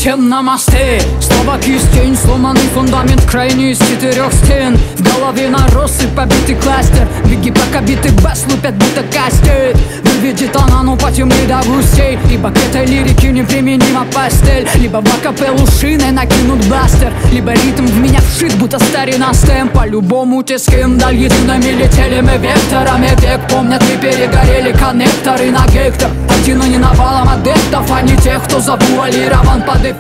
чем на мосты. Слова кистень, сломанный фундамент, крайний из 4 стен. В голове нарос и побитый кластер. Беги, пока битый бас лупят, будто кастет. Выведет она, ну потемней до густей, ибо к этой лирике неприменима пастель. Либо в акапеллу шиной накинут бластер, либо ритм в меня вшит, будто старина стем. По-любому те, с кем даль едиными летели мы векторами век. Помнят ли перегорели коннекторы на гектор. Один, но не навалом адептов, а не тех, кто завуалирован под эффектом.